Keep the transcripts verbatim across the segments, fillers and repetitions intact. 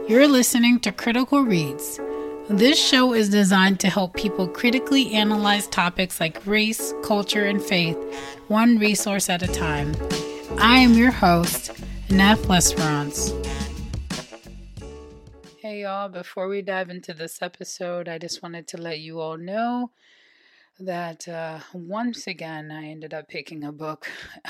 You're listening to Critical Reads. This show is designed to help people critically analyze topics like race, culture, and faith, one resource at a time. I am your host, Neff Lesperance. Hey y'all, before we dive into this episode, I just wanted to let you all know that uh, once again I ended up picking a book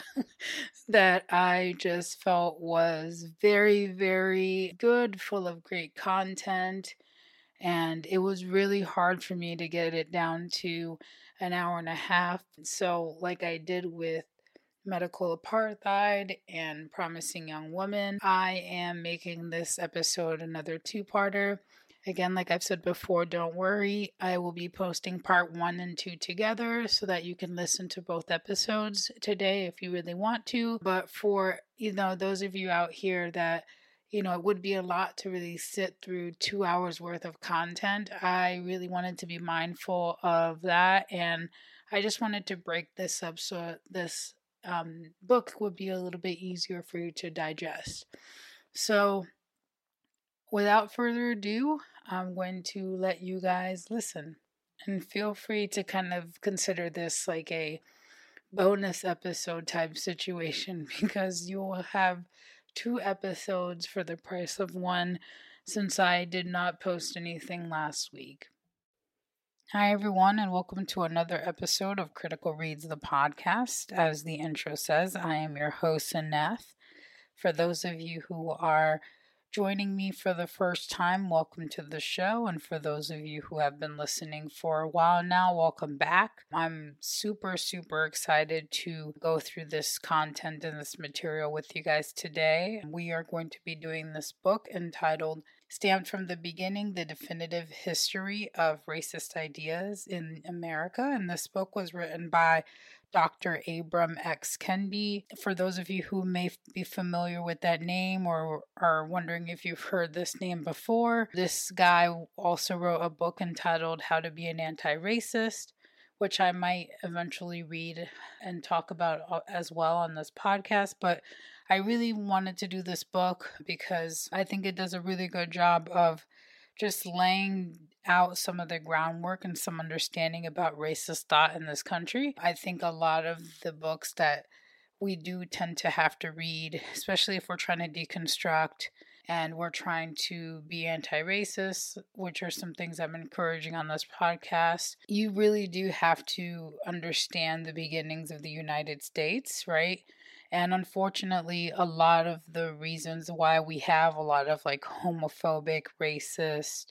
that I just felt was very, very good, full of great content, and it was really hard for me to get it down to an hour and a half. So, like I did with Medical Apartheid and Promising Young Woman, I am making this episode another two-parter. Again, like I've said before, don't worry. I will be posting part one and two together so that you can listen to both episodes today if you really want to. But for, you know, those of you out here that, you know, it would be a lot to really sit through two hours worth of content, I really wanted to be mindful of that. And I just wanted to break this up so this um, book would be a little bit easier for you to digest. So, without further ado, I'm going to let you guys listen. And feel free to kind of consider this like a bonus episode type situation because you will have two episodes for the price of one since I did not post anything last week. Hi everyone, and welcome to another episode of Critical Reads, the podcast. As the intro says, I am your host, Neff. For those of you who are joining me for the first time, welcome to the show. And for those of you who have been listening for a while now, welcome back. I'm super, super excited to go through this content and this material with you guys today. We are going to be doing this book entitled Stamped from the Beginning, The Definitive History of Racist Ideas in America. And this book was written by Doctor Ibram X. Kendi. For those of you who may be familiar with that name or are wondering if you've heard this name before, this guy also wrote a book entitled How to Be an Anti-Racist, which I might eventually read and talk about as well on this podcast. But I really wanted to do this book because I think it does a really good job of just laying out some of the groundwork and some understanding about racist thought in this country. I think a lot of the books that we do tend to have to read, especially if we're trying to deconstruct and we're trying to be anti-racist, which are some things I'm encouraging on this podcast, you really do have to understand the beginnings of the United States, right? And unfortunately, a lot of the reasons why we have a lot of like homophobic, racist,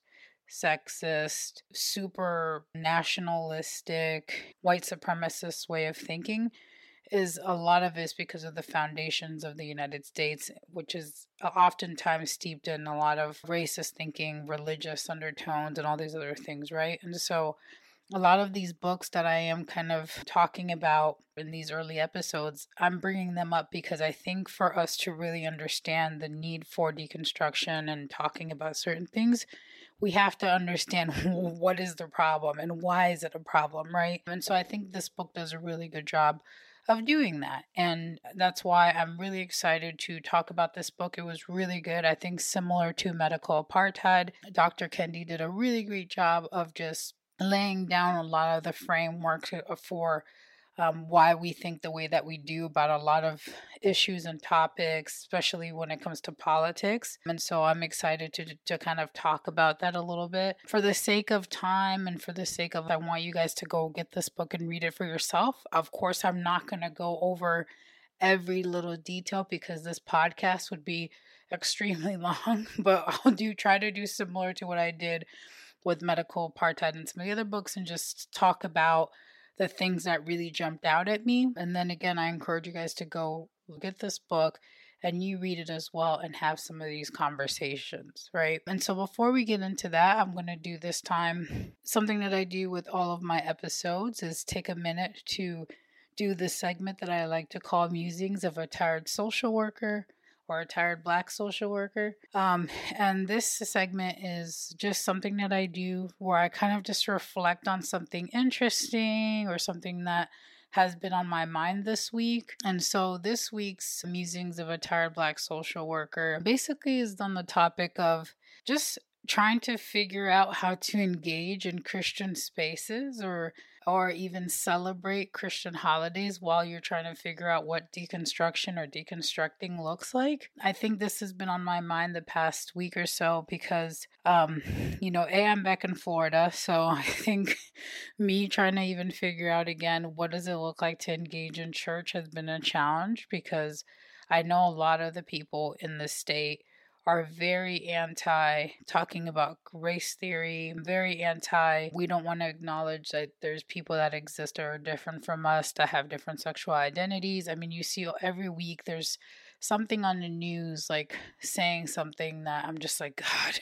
sexist, super nationalistic, white supremacist way of thinking is a lot of it is because of the foundations of the United States, which is oftentimes steeped in a lot of racist thinking, religious undertones, and all these other things, right? And so a lot of these books that I am kind of talking about in these early episodes, I'm bringing them up because I think for us to really understand the need for deconstruction and talking about certain things, we have to understand what is the problem and why is it a problem, right? And so I think this book does a really good job of doing that. And that's why I'm really excited to talk about this book. It was really good. I think similar to Medical Apartheid, Doctor Kendi did a really great job of just laying down a lot of the framework for um, why we think the way that we do about a lot of issues and topics, especially when it comes to politics. And so I'm excited to to kind of talk about that a little bit. For the sake of time and for the sake of, I want you guys to go get this book and read it for yourself. Of course, I'm not going to go over every little detail because this podcast would be extremely long, but I'll do try to do similar to what I did with Medical Apartheid and some of the other books and just talk about the things that really jumped out at me. And then again, I encourage you guys to go look at this book and you read it as well and have some of these conversations, right? And so before we get into that, I'm going to do this time something that I do with all of my episodes is take a minute to do this segment that I like to call Musings of a Tired Social Worker or a tired Black social worker. Um, and this segment is just something that I do where I kind of just reflect on something interesting or something that has been on my mind this week. And so this week's Musings of a Tired Black Social Worker basically is on the topic of just trying to figure out how to engage in Christian spaces or or even celebrate Christian holidays while you're trying to figure out what deconstruction or deconstructing looks like. I think this has been on my mind the past week or so because, um, you know, A, I'm back in Florida, so I think me trying to even figure out again what does it look like to engage in church has been a challenge because I know a lot of the people in the state are very anti talking about race theory, very anti, we don't want to acknowledge that there's people that exist that are different from us, that have different sexual identities. I mean, you see every week there's something on the news like saying something that I'm just like, God,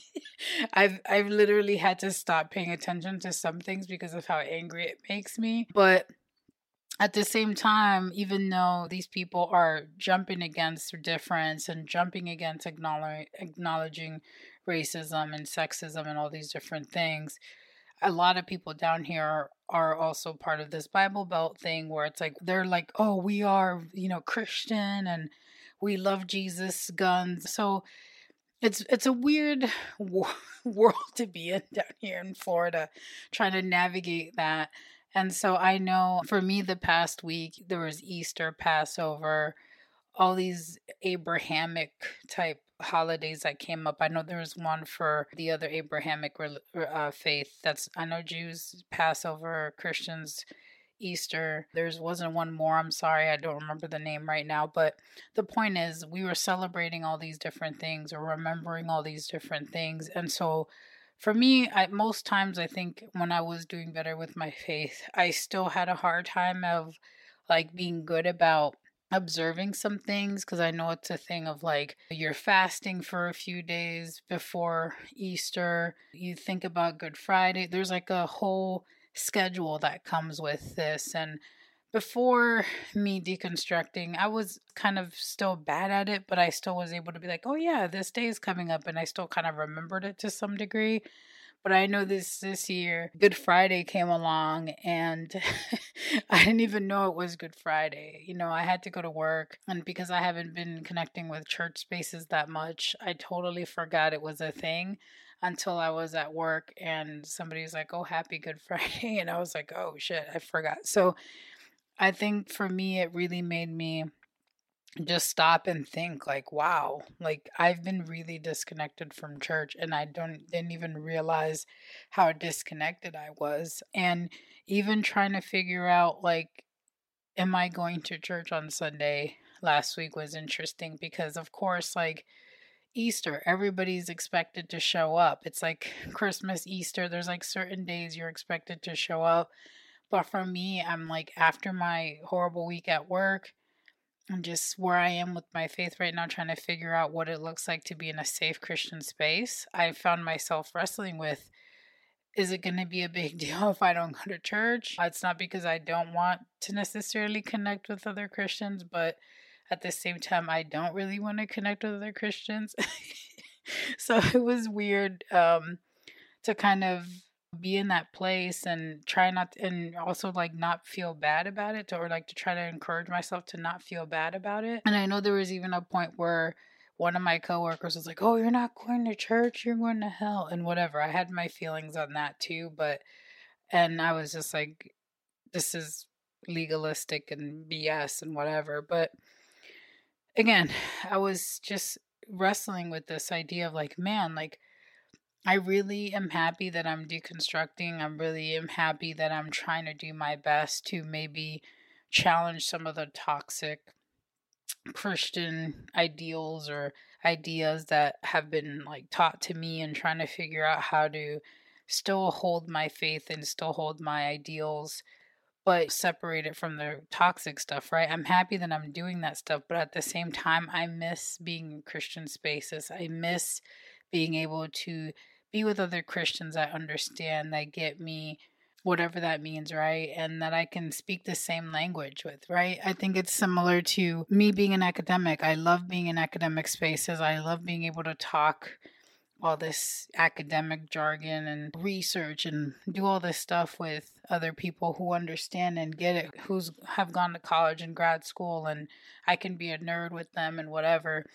I've I've literally had to stop paying attention to some things because of how angry it makes me. But at the same time, even though these people are jumping against difference and jumping against acknowledge, acknowledging racism and sexism and all these different things, a lot of people down here are, are also part of this Bible Belt thing where it's like, they're like, oh, we are, you know, Christian and we love Jesus, guns. So it's it's a weird wo- world to be in down here in Florida, trying to navigate that. And so I know for me, the past week, there was Easter, Passover, all these Abrahamic type holidays that came up. I know there was one for the other Abrahamic uh, faith. That's, I know Jews, Passover, Christians, Easter. There's wasn't one more. I'm sorry, I don't remember the name right now. But the point is, we were celebrating all these different things or remembering all these different things. And so for me, I, most times I think when I was doing better with my faith, I still had a hard time of like being good about observing some things because I know it's a thing of like you're fasting for a few days before Easter. You think about Good Friday. There's like a whole schedule that comes with this. And before me deconstructing, I was kind of still bad at it, but I still was able to be like, oh yeah, this day is coming up, and I still kind of remembered it to some degree. But I know this this year, Good Friday came along, and I didn't even know it was Good Friday. You know, I had to go to work, and because I haven't been connecting with church spaces that much, I totally forgot it was a thing until I was at work, and somebody was like, oh, happy Good Friday. And I was like, oh shit, I forgot. So I think for me, it really made me just stop and think like, wow, like I've been really disconnected from church and I don't didn't even realize how disconnected I was. And even trying to figure out like, am I going to church on Sunday last week was interesting because of course like Easter, everybody's expected to show up. It's like Christmas, Easter, there's like certain days you're expected to show up. But for me, I'm like, after my horrible week at work, and just where I am with my faith right now, trying to figure out what it looks like to be in a safe Christian space, I found myself wrestling with, is it going to be a big deal if I don't go to church? It's not because I don't want to necessarily connect with other Christians, but at the same time, I don't really want to connect with other Christians. So it was weird um, to kind of be in that place and try not to, and also like not feel bad about it to, or like to try to encourage myself to not feel bad about it. And I know there was even a point where one of my coworkers was like, oh, you're not going to church, you're going to hell and whatever. I had my feelings on that too, but and I was just like, this is legalistic and B S and whatever. But again, I was just wrestling with this idea of like, man, like I really am happy that I'm deconstructing. I really am happy that I'm trying to do my best to maybe challenge some of the toxic Christian ideals or ideas that have been like taught to me, and trying to figure out how to still hold my faith and still hold my ideals but separate it from the toxic stuff, right? I'm happy that I'm doing that stuff, but at the same time, I miss being in Christian spaces. I miss being able to be with other Christians that understand, that get me, whatever that means, right? And that I can speak the same language with, right? I think it's similar to me being an academic. I love being in academic spaces. I love being able to talk all this academic jargon and research and do all this stuff with other people who understand and get it, who's have gone to college and grad school, and I can be a nerd with them and whatever.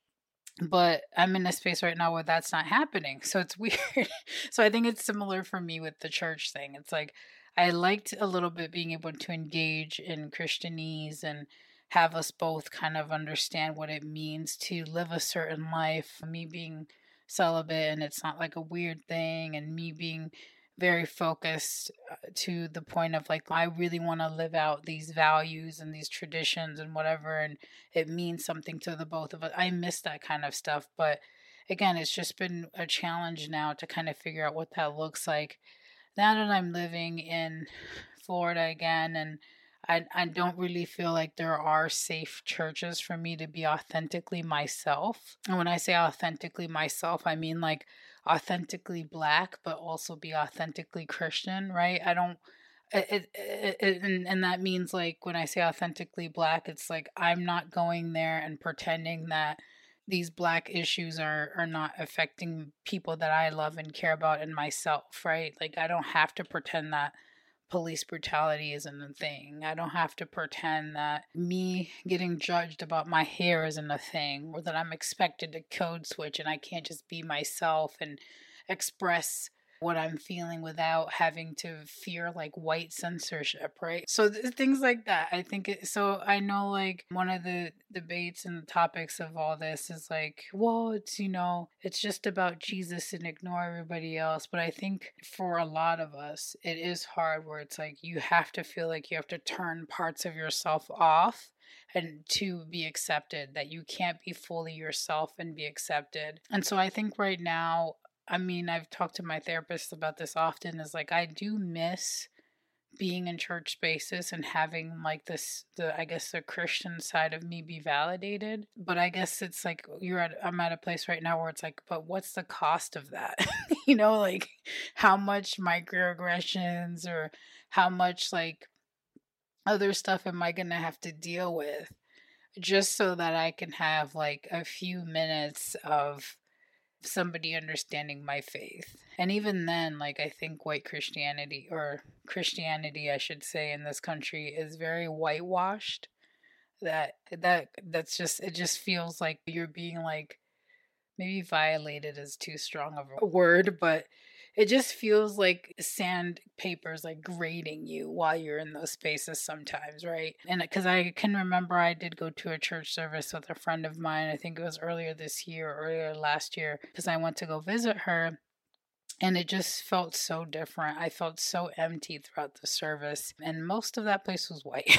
But I'm in a space right now where that's not happening. So it's weird. So I think it's similar for me with the church thing. It's like I liked a little bit being able to engage in Christianese and have us both kind of understand what it means to live a certain life. Me being celibate and it's not like a weird thing, and me being very focused uh, to the point of like, I really want to live out these values and these traditions and whatever. And it means something to the both of us. I miss that kind of stuff. But again, it's just been a challenge now to kind of figure out what that looks like. Now that I'm living in Florida again, and I, I don't really feel like there are safe churches for me to be authentically myself. And when I say authentically myself, I mean like authentically black, but also be authentically Christian, right? I don't it, it, it and, and that means like when I say authentically black, it's like I'm not going there and pretending that these black issues are are not affecting people that I love and care about and myself, right? Like I don't have to pretend that police brutality isn't a thing. I don't have to pretend that me getting judged about my hair isn't a thing, or that I'm expected to code switch and I can't just be myself and express what I'm feeling without having to fear like white censorship, right? So th- things like that. I think it, so I know like one of the debates and the topics of all this is like, well, it's, you know, it's just about Jesus and ignore everybody else. But I think for a lot of us, it is hard where it's like you have to feel like you have to turn parts of yourself off and to be accepted, that you can't be fully yourself and be accepted. And so I think right now, I mean, I've talked to my therapist about this often, is like I do miss being in church spaces and having like this the I guess the Christian side of me be validated. But I guess it's like you're at I'm at a place right now where it's like, but what's the cost of that? You know, like how much microaggressions or how much like other stuff am I gonna have to deal with just so that I can have like a few minutes of somebody understanding my faith. And even then, like I think white Christianity, or Christianity I should say, in this country is very whitewashed. That that that's just it just feels like you're being like, maybe violated is too strong of a word, but it just feels like sandpaper's like grating you while you're in those spaces sometimes, right? And because I can remember I did go to a church service with a friend of mine, I think it was earlier this year or earlier last year, because I went to go visit her. And it just felt so different. I felt so empty throughout the service. And most of that place was white.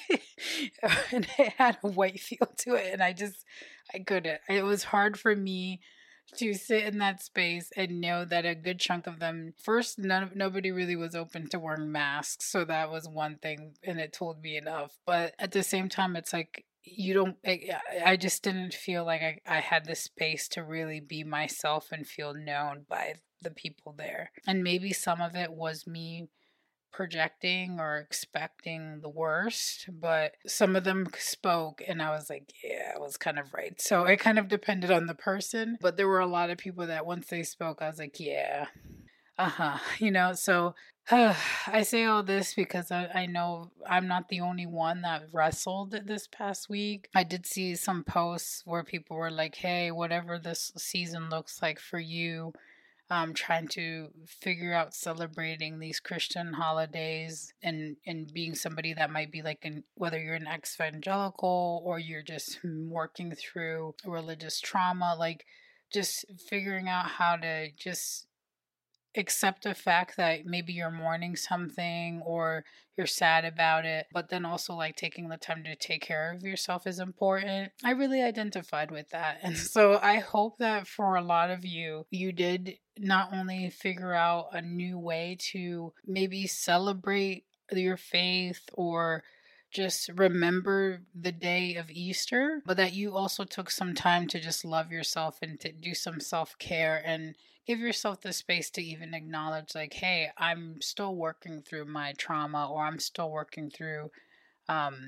And it had a white feel to it. And I just, I couldn't. It was hard for me to sit in that space and know that a good chunk of them, first, none, nobody really was open to wearing masks. So that was one thing. And it told me enough. But at the same time, it's like, you don't, I, I just didn't feel like I, I had the space to really be myself and feel known by the people there. And maybe some of it was me projecting or expecting the worst, but some of them spoke and I was like, yeah, I was kind of right. So it kind of depended on the person, but there were a lot of people that once they spoke, I was like, yeah, uh-huh, you know. So uh, I say all this because I, I know I'm not the only one that wrestled this past week. I did see some posts where people were like, hey, whatever this season looks like for you, um, trying to figure out celebrating these Christian holidays, and and being somebody that might be like, an, whether you're an ex-evangelical or you're just working through religious trauma, like just figuring out how to just accept the fact that maybe you're mourning something or you're sad about it, but then also like taking the time to take care of yourself is important. I really identified with that. And so I hope that for a lot of you, you did not only figure out a new way to maybe celebrate your faith or just remember the day of Easter, but that you also took some time to just love yourself and to do some self care and give yourself the space to even acknowledge, like, hey, I'm still working through my trauma, or I'm still working through um,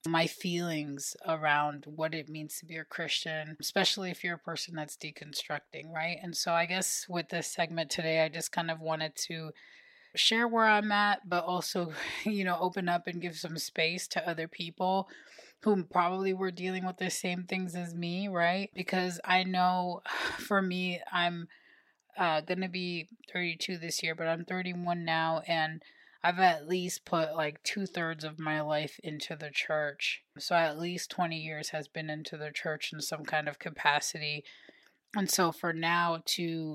my feelings around what it means to be a Christian, especially if you're a person that's deconstructing, right? And so I guess with this segment today, I just kind of wanted to share where I'm at, but also, you know, open up and give some space to other people who probably were dealing with the same things as me, right? Because I know for me, I'm uh, gonna be thirty-two this year, but I'm thirty-one now, and I've at least put like two thirds of my life into the church. So at least twenty years has been into the church in some kind of capacity. And so for now to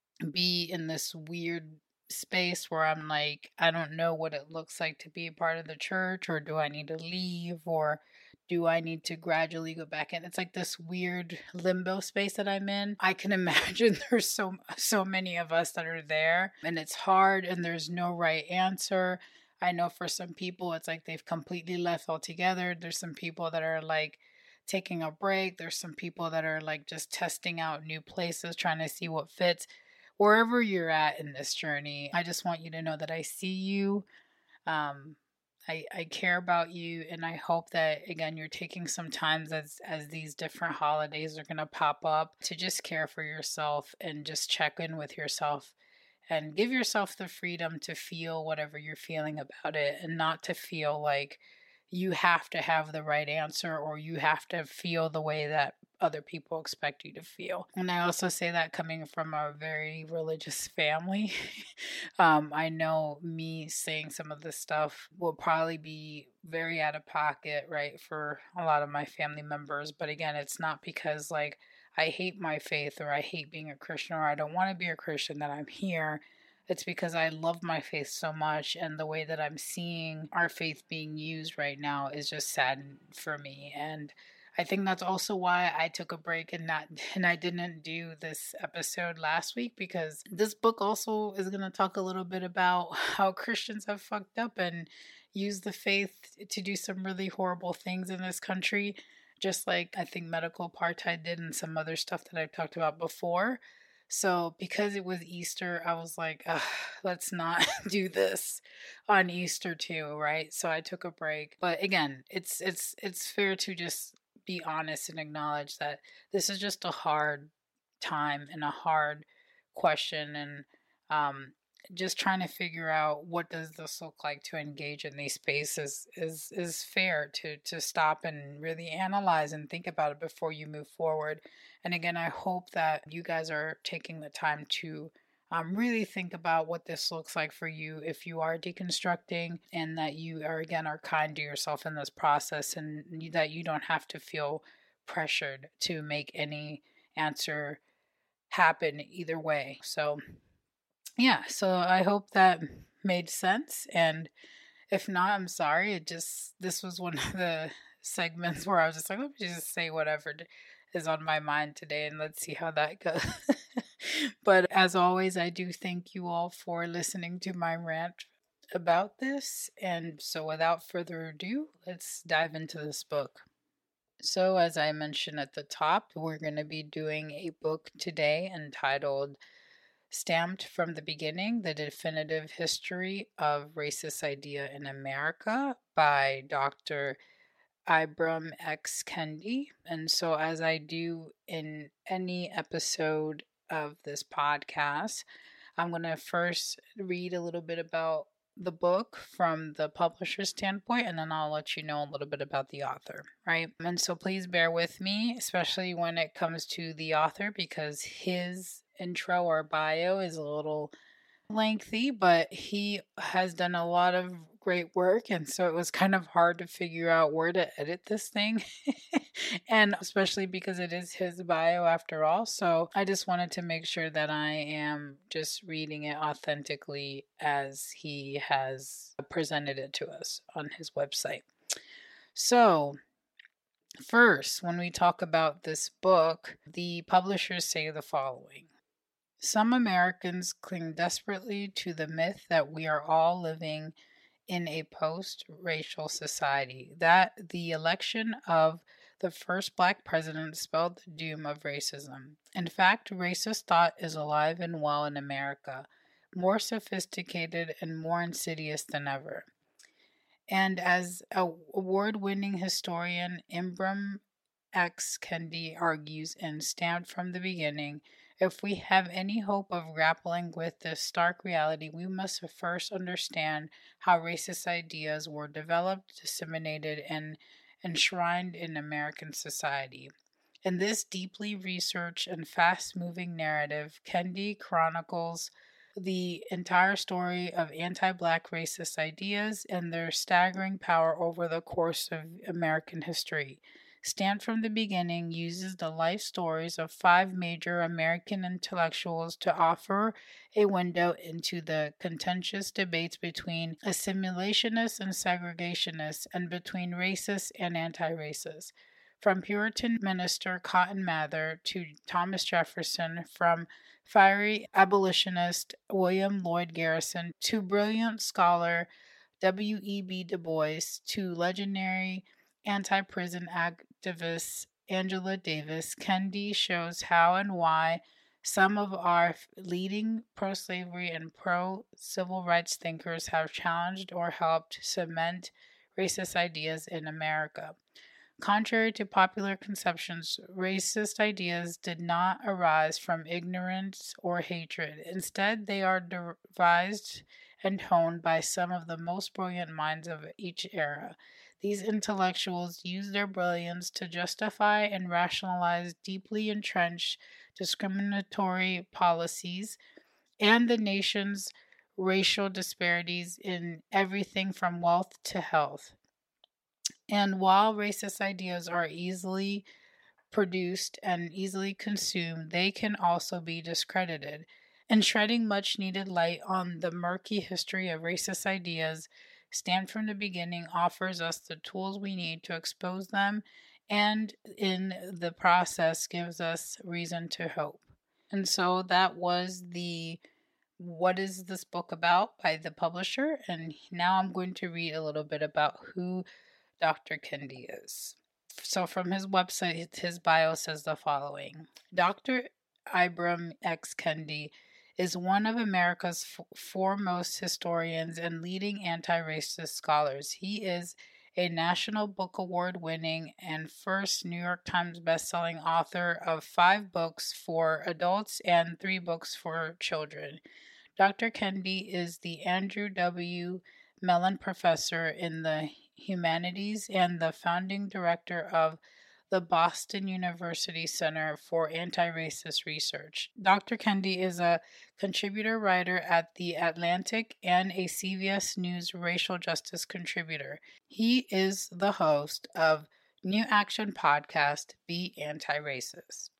be in this weird space where I'm like, I don't know what it looks like to be a part of the church, or do I need to leave, or do I need to gradually go back in? It's like this weird limbo space that I'm in. I can imagine there's so so many of us that are there, and it's hard, and there's no right answer. I know for some people it's like they've completely left altogether. There's some people that are like taking a break. There's some people that are like just testing out new places, trying to see what fits. Wherever you're at in this journey, I just want you to know that I see you. Um, I, I care about you, and I hope that again you're taking some time as as these different holidays are gonna pop up to just care for yourself and just check in with yourself and give yourself the freedom to feel whatever you're feeling about it, and not to feel like you have to have the right answer or you have to feel the way that other people expect you to feel. And I also say that coming from a very religious family. um, I know me saying some of this stuff will probably be very out of pocket, right, for a lot of my family members. But again, it's not because like I hate my faith or I hate being a Christian or I don't want to be a Christian that I'm here. It's because I love my faith so much, and the way that I'm seeing our faith being used right now is just sad for me. And I think that's also why I took a break and not and I didn't do this episode last week, because this book also is going to talk a little bit about how Christians have fucked up and used the faith to do some really horrible things in this country, just like I think medical apartheid did and some other stuff that I've talked about before. So because it was Easter, I was like, let's not do this on Easter too, right? So I took a break. But again, it's it's it's fair to just be honest and acknowledge that this is just a hard time and a hard question, and um just trying to figure out what does this look like to engage in these spaces is is fair to to stop and really analyze and think about it before you move forward. And again, I hope that you guys are taking the time to um, really think about what this looks like for you if you are deconstructing, and that you are again are kind to yourself in this process, and that you don't have to feel pressured to make any answer happen either way. So yeah, so I hope that made sense. And if not, I'm sorry. It just, this was one of the segments where I was just like, let me just say whatever is on my mind today and let's see how that goes. But as always, I do thank you all for listening to my rant about this. And so without further ado, let's dive into this book. So, as I mentioned at the top, we're going to be doing a book today entitled Stamped from the Beginning: The Definitive History of Racist Idea in America by Doctor Ibram X. Kendi. And so, as I do in any episode of this podcast, I'm going to first read a little bit about the book from the publisher's standpoint, and then I'll let you know a little bit about the author, right? And so please bear with me, especially when it comes to the author, because his intro or bio is a little lengthy, but he has done a lot of great work, and so it was kind of hard to figure out where to edit this thing. And especially because it is his bio after all, so I just wanted to make sure that I am just reading it authentically as he has presented it to us on his website. So first, when we talk about this book, the publishers say the following: some Americans cling desperately to the myth that we are all living in a post-racial society, that the election of the first black president spelled the doom of racism. In fact, racist thought is alive and well in America, more sophisticated and more insidious than ever. And as a award-winning historian Ibram X. Kendi argues in Stamped from the Beginning, if we have any hope of grappling with this stark reality, we must first understand how racist ideas were developed, disseminated, and enshrined in American society. In this deeply researched and fast moving narrative, Kendi chronicles the entire story of anti black racist ideas and their staggering power over the course of American history. Stamped from the Beginning uses the life stories of five major American intellectuals to offer a window into the contentious debates between assimilationists and segregationists, and between racists and anti racists. From Puritan minister Cotton Mather to Thomas Jefferson, from fiery abolitionist William Lloyd Garrison to brilliant scholar W E B Du Bois to legendary anti prison activist Angela Davis, Kendi shows how and why some of our leading pro slavery and pro civil rights thinkers have challenged or helped cement racist ideas in America. Contrary to popular conceptions, racist ideas did not arise from ignorance or hatred. Instead, they are devised and honed by some of the most brilliant minds of each era. These intellectuals use their brilliance to justify and rationalize deeply entrenched discriminatory policies and the nation's racial disparities in everything from wealth to health. And while racist ideas are easily produced and easily consumed, they can also be discredited. In shedding much needed light on the murky history of racist ideas, Stamped from the Beginning offers us the tools we need to expose them, and in the process gives us reason to hope. And so that was the What is this book about by the publisher, and now I'm going to read a little bit about who Doctor Kendi is. So from his website, his bio says the following. Doctor Ibram X. Kendi is one of America's f- foremost historians and leading anti-racist scholars. He is a National Book Award winning and first New York Times bestselling author of five books for adults and three books for children. Doctor Kendi is the Andrew W. Mellon Professor in the Humanities and the founding director of the Boston University Center for Anti-Racist Research. Doctor Kendi is a contributor writer at The Atlantic and a C B S News racial justice contributor. He is the host of New Action podcast, Be Anti-Racist.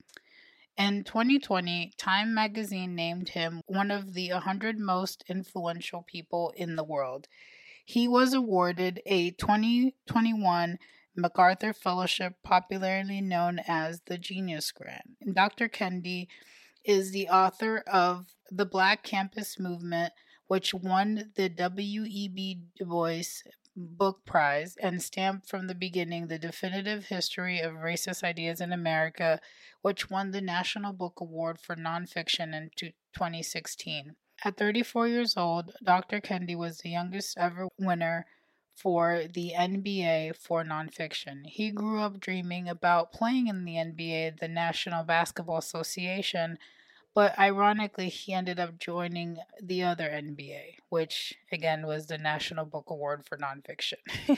In twenty twenty, Time magazine named him one of the one hundred most influential people in the world. He was awarded a twenty twenty-one MacArthur Fellowship, popularly known as the Genius Grant. Doctor Kendi is the author of The Black Campus Movement, which won the W E B Du Bois Book Prize, and Stamped from the Beginning, The Definitive History of Racist Ideas in America, which won the National Book Award for Nonfiction in twenty sixteen. At thirty-four years old, Doctor Kendi was the youngest ever winner for the N B A for nonfiction. He grew up dreaming about playing in the N B A, the National Basketball Association, but ironically, he ended up joining the other N B A, which again was the National Book Award for Nonfiction.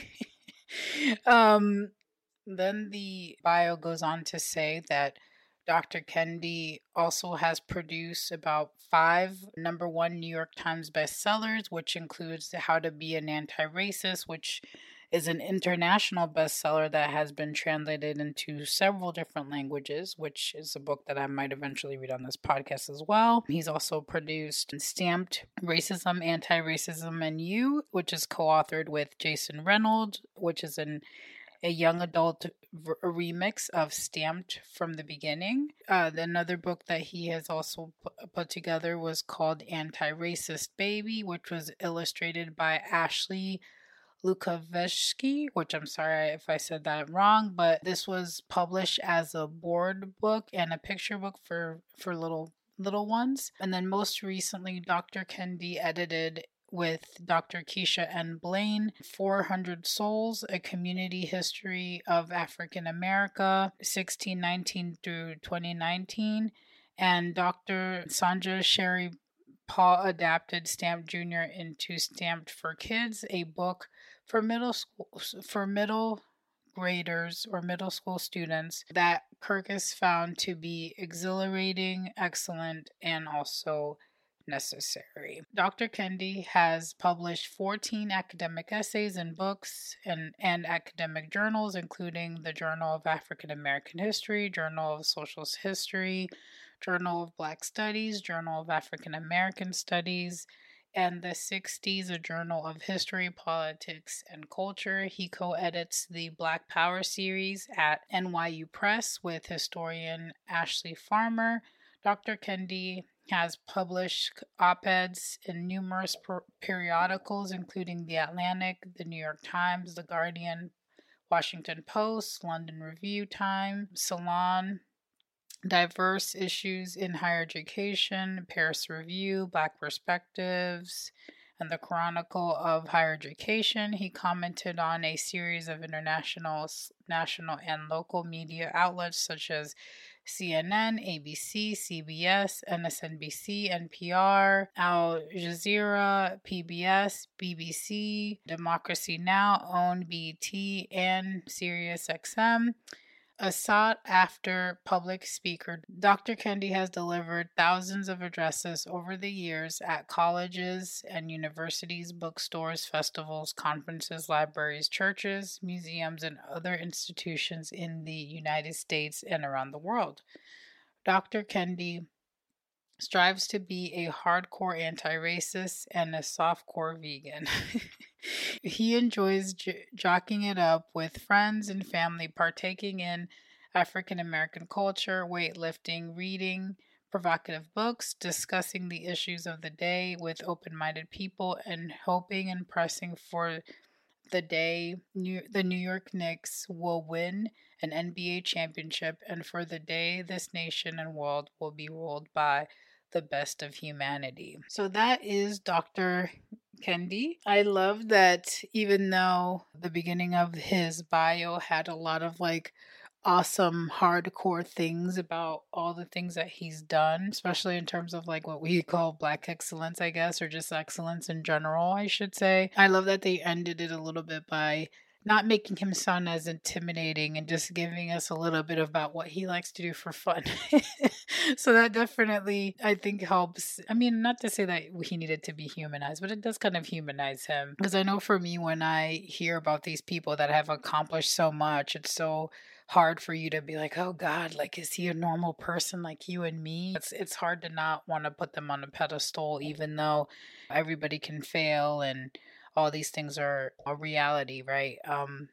um, then the bio goes on to say that Doctor Kendi also has produced about five number one New York Times bestsellers, which includes How to Be an Anti-Racist, which is an international bestseller that has been translated into several different languages, which is a book that I might eventually read on this podcast as well. He's also produced Stamped Racism, Anti-Racism, and You, which is co-authored with Jason Reynolds, which is an a young adult r- remix of Stamped from the Beginning. Uh, another book that he has also p- put together was called Anti-Racist Baby, which was illustrated by Ashley Lukavetsky, which I'm sorry if I said that wrong, but this was published as a board book and a picture book for, for little little ones. And then most recently, Doctor Kendi edited with Doctor Keisha N. Blaine, four hundred Souls, A Community History of African America, sixteen nineteen through twenty nineteen, and Doctor Sandra Sherry Paul adapted Stamped Junior into Stamped for Kids, a book for middle school for middle graders or middle school students that Kirkus found to be exhilarating, excellent, and also necessary. Doctor Kendi has published fourteen academic essays and books and, and academic journals, including the Journal of African American History, Journal of Social History, Journal of Black Studies, Journal of African American Studies, and the sixties, a Journal of History, Politics, and Culture. He co-edits the Black Power series at N Y U Press with historian Ashley Farmer. Doctor Kendi has published op-eds in numerous per- periodicals, including The Atlantic, The New York Times, The Guardian, Washington Post, London Review Time, Salon, Diverse Issues in Higher Education, Paris Review, Black Perspectives, and the Chronicle of Higher Education. He commented on a series of international, national, and local media outlets such as C N N, A B C, C B S, M S N B C, N P R, Al Jazeera, P B S, B B C, Democracy Now!, OWN, B E T, and Sirius X M. A sought-after public speaker, Doctor Kendi has delivered thousands of addresses over the years at colleges and universities, bookstores, festivals, conferences, libraries, churches, museums, and other institutions in the United States and around the world. Doctor Kendi strives to be a hardcore anti-racist and a softcore vegan. He enjoys j- jockeying it up with friends and family, partaking in African American culture, weightlifting, reading provocative books, discussing the issues of the day with open-minded people, and hoping and pressing for the day New- the New York Knicks will win an N B A championship, and for the day this nation and world will be ruled by the best of humanity. So that is Doctor Kendi. I love that even though the beginning of his bio had a lot of like awesome hardcore things about all the things that he's done, especially in terms of like what we call black excellence, I guess, or just excellence in general, I should say. I love that they ended it a little bit by not making him sound as intimidating and just giving us a little bit about what he likes to do for fun. So that definitely, I think, helps. I mean, not to say that he needed to be humanized, but it does kind of humanize him. Because I know for me, when I hear about these people that have accomplished so much, it's so hard for you to be like, oh God, like, is he a normal person like you and me? It's, it's hard to not want to put them on a pedestal, even though everybody can fail and all these things are a reality, right? Um,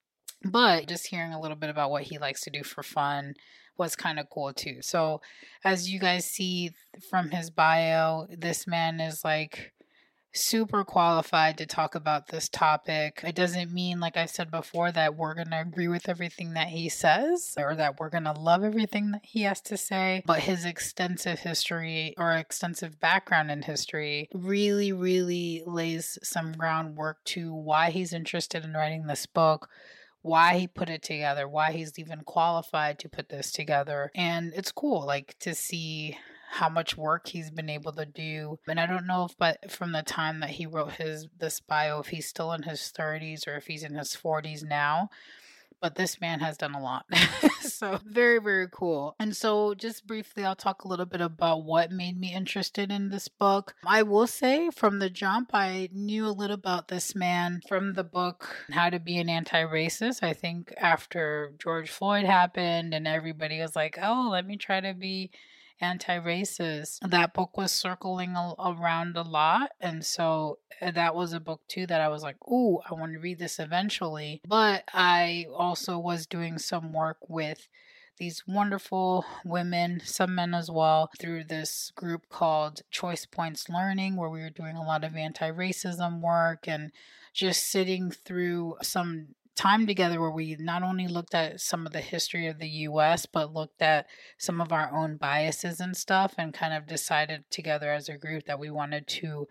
but just hearing a little bit about what he likes to do for fun was kind of cool too. So as you guys see from his bio, this man is like super qualified to talk about this topic. It doesn't mean, like I said before, that we're going to agree with everything that he says or that we're going to love everything that he has to say, but his extensive history or extensive background in history really, really lays some groundwork to why he's interested in writing this book, why he put it together, why he's even qualified to put this together. And it's cool, like, to see how much work he's been able to do. And I don't know if, but from the time that he wrote his this bio, if he's still in his thirties or if he's in his forties now. But this man has done a lot. So very, very cool. And so just briefly, I'll talk a little bit about what made me interested in this book. I will say from the jump, I knew a little about this man from the book, How to Be an Anti-Racist. I think after George Floyd happened and everybody was like, oh, let me try to be anti-racist. That book was circling a- around a lot, and so that was a book too that I was like, ooh, I want to read this eventually. But I also was doing some work with these wonderful women, some men as well, through this group called Choice Points Learning, where we were doing a lot of anti-racism work and just sitting through some time together where we not only looked at some of the history of the U S, but looked at some of our own biases and stuff and kind of decided together as a group that we wanted to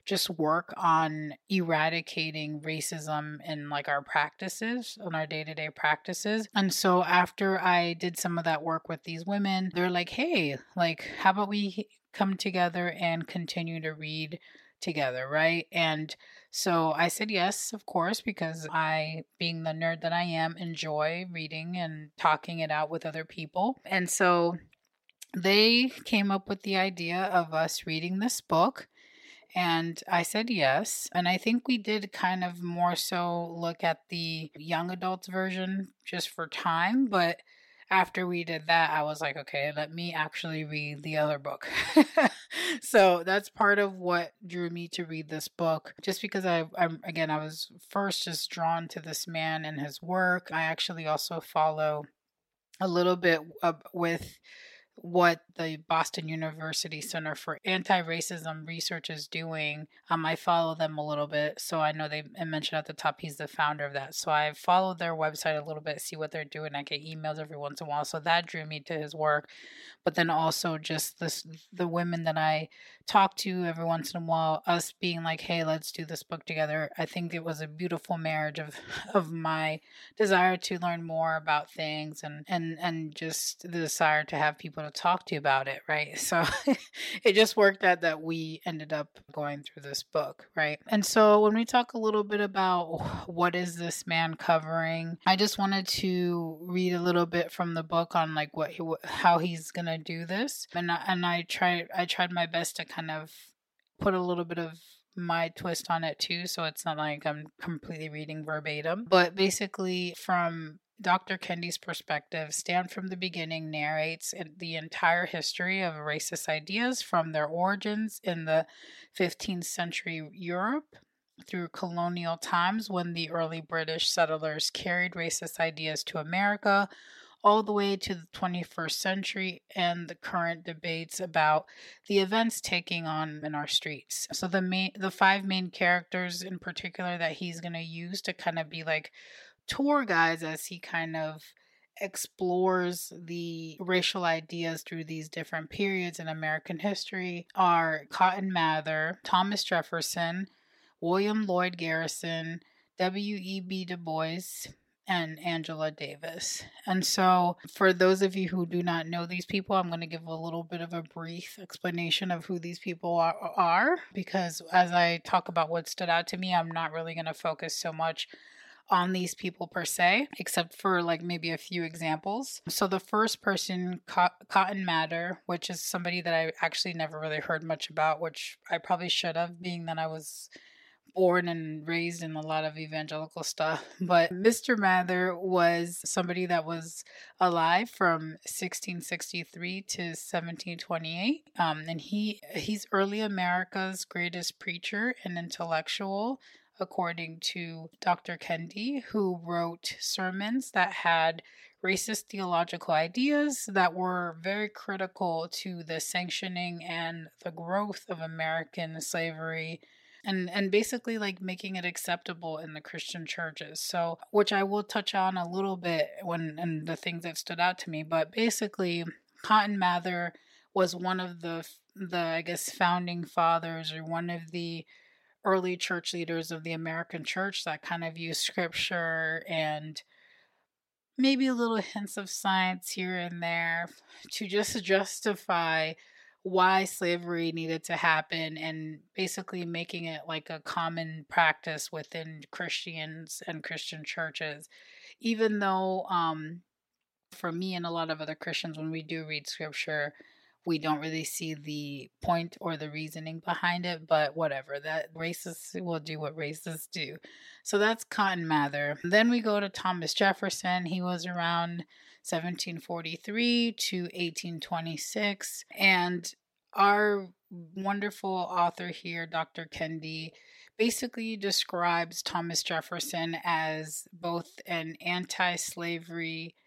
just work on eradicating racism in like our practices, on our day-to-day practices. And so after I did some of that work with these women, they're like, hey, like, how about we come together and continue to read together, right? And so I said yes, of course, because I, being the nerd that I am, enjoy reading and talking it out with other people. And so they came up with the idea of us reading this book. And I said yes. And I think we did kind of more so look at the young adults version just for time. But after we did that, I was like, okay, let me actually read the other book. So that's part of what drew me to read this book. Just because I, I'm, again, I was first just drawn to this man and his work. I actually also follow a little bit uh, with what the Boston University Center for Anti-Racism Research is doing. Um, I follow them a little bit, so I know they mentioned at the top he's the founder of that. So I followed their website a little bit, see what they're doing. I get emails every once in a while, so that drew me to his work. But then also just this, the women that I talk to every once in a while, us being like, hey, let's do this book together. I think it was a beautiful marriage of of my desire to learn more about things and and and just the desire to have people to talk to about it, right? So it just worked out that we ended up going through this book, right? And so when we talk a little bit about what is this man covering, I just wanted to read a little bit from the book on like what he, how he's gonna do this, and I, and I tried I tried my best to kind of put a little bit of my twist on it too, so it's not like I'm completely reading verbatim. But basically, from Doctor Kendi's perspective, Stand from the Beginning narrates the entire history of racist ideas from their origins in the fifteenth century Europe through colonial times when the early British settlers carried racist ideas to America, all the way to the twenty-first century and the current debates about the events taking on in our streets. So the main, the five main characters in particular that he's going to use to kind of be like tour guides as he kind of explores the racial ideas through these different periods in American history are Cotton Mather, Thomas Jefferson, William Lloyd Garrison, W E B Du Bois, and Angela Davis. And so for those of you who do not know these people, I'm going to give a little bit of a brief explanation of who these people are, are because as I talk about what stood out to me, I'm not really going to focus so much on these people per se, except for like maybe a few examples. So the first person, Cotton Mather, which is somebody that I actually never really heard much about, which I probably should have, being that I was born and raised in a lot of evangelical stuff. But Mister Mather was somebody that was alive from sixteen sixty-three to seventeen twenty-eight. Um, and he he's early America's greatest preacher and intellectual, according to Doctor Kendi, who wrote sermons that had racist theological ideas that were very critical to the sanctioning and the growth of American slavery, and and basically like making it acceptable in the Christian churches. So, which I will touch on a little bit when and the things that stood out to me. But basically, Cotton Mather was one of the the I guess founding fathers, or one of the early church leaders of the American church that kind of used scripture and maybe a little hints of science here and there to just justify why slavery needed to happen, and basically making it like a common practice within Christians and Christian churches. Even though um, for me and a lot of other Christians, when we do read scripture, we don't really see the point or the reasoning behind it, but whatever. That racists will do what racists do. So that's Cotton Mather. Then we go to Thomas Jefferson. He was around seventeen forty-three to eighteen twenty-six. And our wonderful author here, Doctor Kendi, basically describes Thomas Jefferson as both an anti-slavery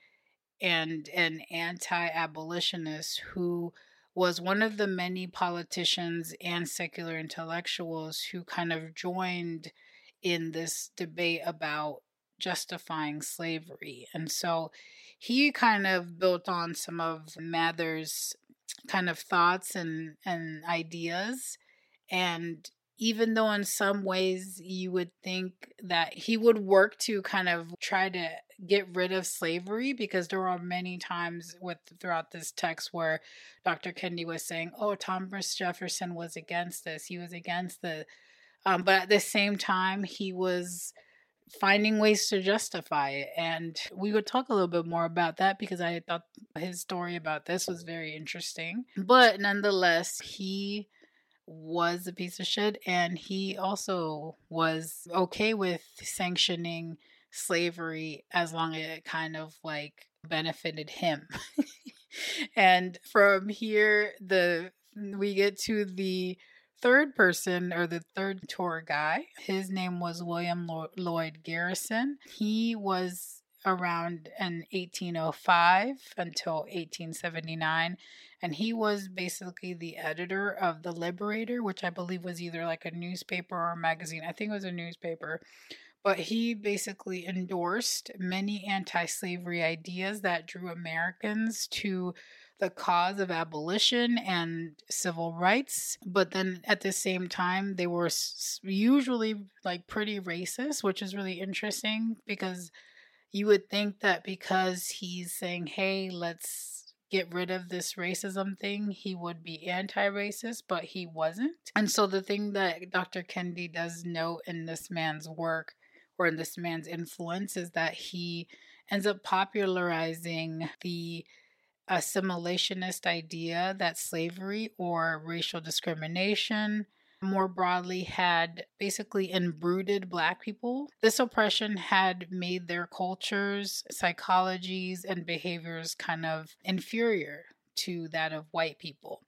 and an anti-abolitionist who was one of the many politicians and secular intellectuals who kind of joined in this debate about justifying slavery. And so he kind of built on some of Mather's kind of thoughts and, and ideas. And even though in some ways you would think that he would work to kind of try to get rid of slavery, because there are many times with throughout this text where Doctor Kendi was saying, oh, Thomas Jefferson was against this, he was against the um, but at the same time he was finding ways to justify it. And we would talk a little bit more about that because I thought his story about this was very interesting. But nonetheless, he was a piece of shit, and he also was okay with sanctioning slavery as long as it kind of like benefited him. And from here, the we get to the third person, or the third tour guy. His name was William Lo- Lloyd Garrison. He was around in eighteen oh five until eighteen seventy-nine, and he was basically the editor of The Liberator, which I believe was either like a newspaper or a magazine. I think it was a newspaper. But he basically endorsed many anti-slavery ideas that drew Americans to the cause of abolition and civil rights. But then at the same time, they were usually like pretty racist, which is really interesting because you would think that because he's saying, hey, let's get rid of this racism thing, he would be anti-racist, but he wasn't. And so the thing that Doctor Kendi does note in this man's work, or in this man's influence, is that he ends up popularizing the assimilationist idea that slavery or racial discrimination more broadly had basically embrooded Black people. This oppression had made their cultures, psychologies, and behaviors kind of inferior to that of white people.